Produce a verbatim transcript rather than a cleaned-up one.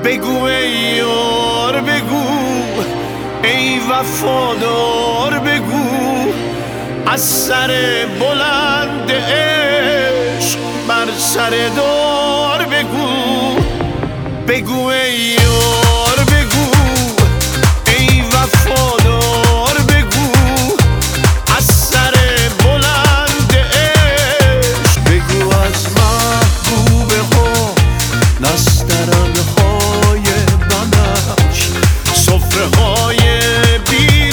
بگو ای یار بگو، ای وفادار بگو، از سر بلند عشق بر سر دار بگو. بگو ای یار بگو، ای وفادار بگو، از سر بلند عشق بگو. از محبوبه ها نسترن های بنفش، سفره های بی